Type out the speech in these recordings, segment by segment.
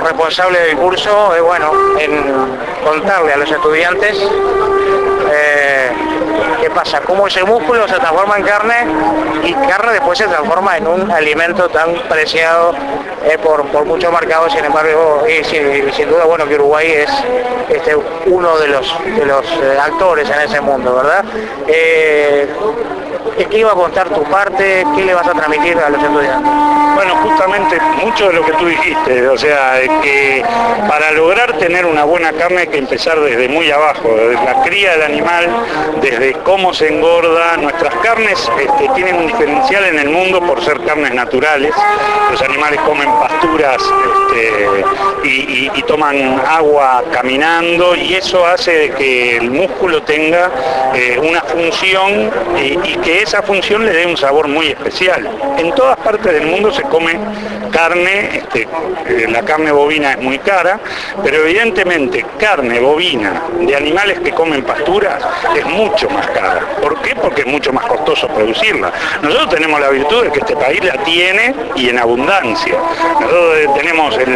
responsable del curso es, bueno, en contarle a los estudiantes qué pasa, cómo ese músculo se transforma en carne y carne después se transforma en un alimento tan preciado por muchos mercados. Sin embargo, sin duda, bueno, que Uruguay es uno de los actores en ese mundo, ¿verdad? ¿Qué iba a contar tu parte? ¿Qué le vas a transmitir a los estudiantes? Bueno, justamente mucho de lo que tú dijiste, o sea, que para lograr tener una buena carne hay que empezar desde muy abajo, desde la cría del animal, desde cómo se engorda. Nuestras carnes tienen un diferencial en el mundo por ser carnes naturales. Los animales comen pasturas y toman agua caminando, y eso hace que el músculo tenga una función y que esa función le dé un sabor muy especial. En todas partes del mundo se come carne, la carne bovina es muy cara, pero evidentemente carne bovina de animales que comen pasturas es mucho más cara. ¿Por qué? Porque es mucho más costoso producirla. Nosotros tenemos la virtud de que este país la tiene y en abundancia. Nosotros tenemos el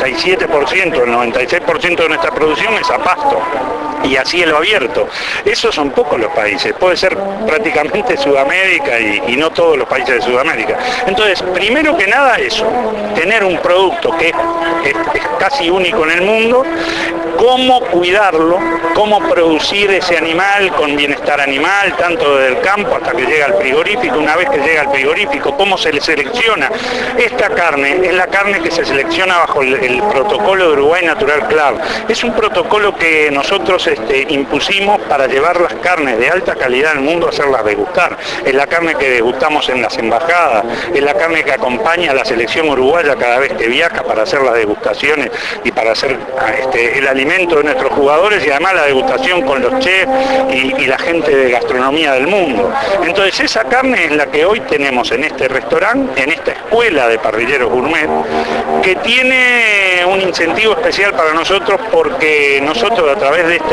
97%, el 96% de nuestra producción es a pasto y a cielo abierto. Esos son pocos los países, puede ser prácticamente Sudamérica y no todos los países de Sudamérica. Entonces, primero que nada eso, tener un producto que es casi único en el mundo, cómo cuidarlo, cómo producir ese animal con bienestar animal, tanto desde el campo hasta que llega al frigorífico. Una vez que llega al frigorífico, cómo se le selecciona. Esta carne es la carne que se selecciona bajo el protocolo de Uruguay Natural Club. Es un protocolo que nosotros impusimos para llevar las carnes de alta calidad al mundo a hacerlas degustar. Es la carne que degustamos en las embajadas, es la carne que acompaña a la selección uruguaya cada vez que viaja para hacer las degustaciones y para hacer el alimento de nuestros jugadores, y además la degustación con los chefs y la gente de gastronomía del mundo. Entonces esa carne es la que hoy tenemos en este restaurante, en esta escuela de parrilleros gourmet, que tiene un incentivo especial para nosotros, porque nosotros a través de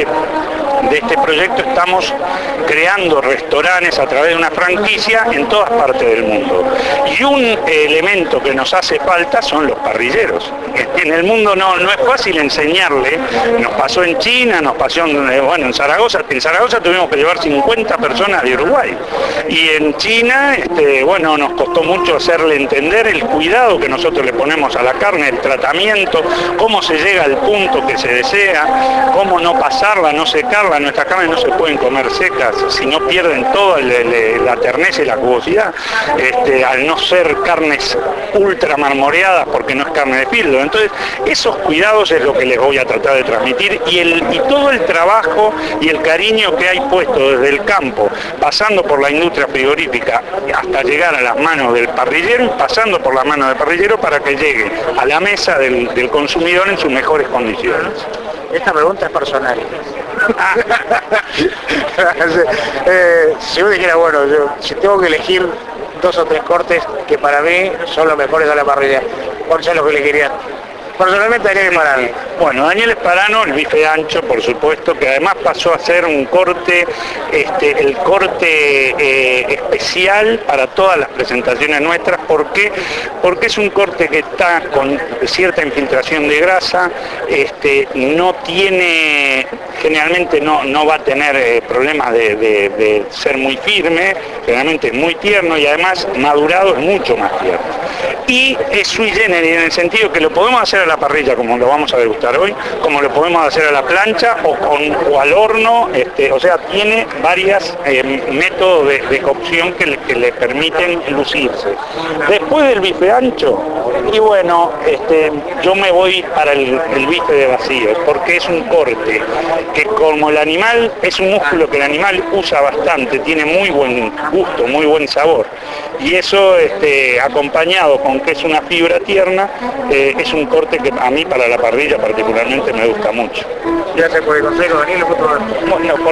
este proyecto estamos creando restaurantes a través de una franquicia en todas partes del mundo. Y un elemento que nos hace falta son los parrilleros. En el mundo no es fácil enseñarle. Nos pasó en China, nos pasó en Zaragoza. En Zaragoza tuvimos que llevar 50 personas de Uruguay. Y en China, nos costó mucho hacerle entender el cuidado que nosotros le ponemos a la carne, el tratamiento, cómo se llega al punto que se desea, cómo no pasarla, no secarla. Nuestras carnes no se pueden comer secas, si no pierden toda la terneza y la jugosidad, al no ser carnes ultra marmoreadas, porque no es carne de filtro. Entonces, esos cuidados es lo que les voy a tratar de transmitir, y todo el trabajo y el cariño que hay puesto desde el campo, pasando por la industria frigorífica hasta llegar a las manos del parrillero, y pasando por las manos del parrillero para que llegue a la mesa del consumidor en sus mejores condiciones. Esta pregunta es personal. Si vos dijeras, si tengo que elegir 2 o 3 cortes que para mí son los mejores de la parrilla, ¿cuáles son los que elegirías? Personalmente, Daniel Esparano. Bueno, Daniel Esparano, el bife ancho, por supuesto, que además pasó a ser un corte, el corte especial para todas las presentaciones nuestras. ¿Por qué? Porque es un corte que está con cierta infiltración de grasa, no tiene, generalmente no va a tener problemas de ser muy firme, generalmente es muy tierno, y además madurado es mucho más tierno. Y es sui generis en el sentido que lo podemos hacer a la parrilla, como lo vamos a degustar hoy, como lo podemos hacer a la plancha o al horno, o sea, tiene varios métodos de cocción que le permiten lucirse. Después del bife ancho, yo me voy para el bife de vacío, porque es un corte que, como el animal, es un músculo que el animal usa bastante, tiene muy buen gusto, muy buen sabor, y eso acompañado con que es una fibra tierna, es un corte que a mí para la parrilla particularmente me gusta mucho. Gracias por el consejo, Daniel.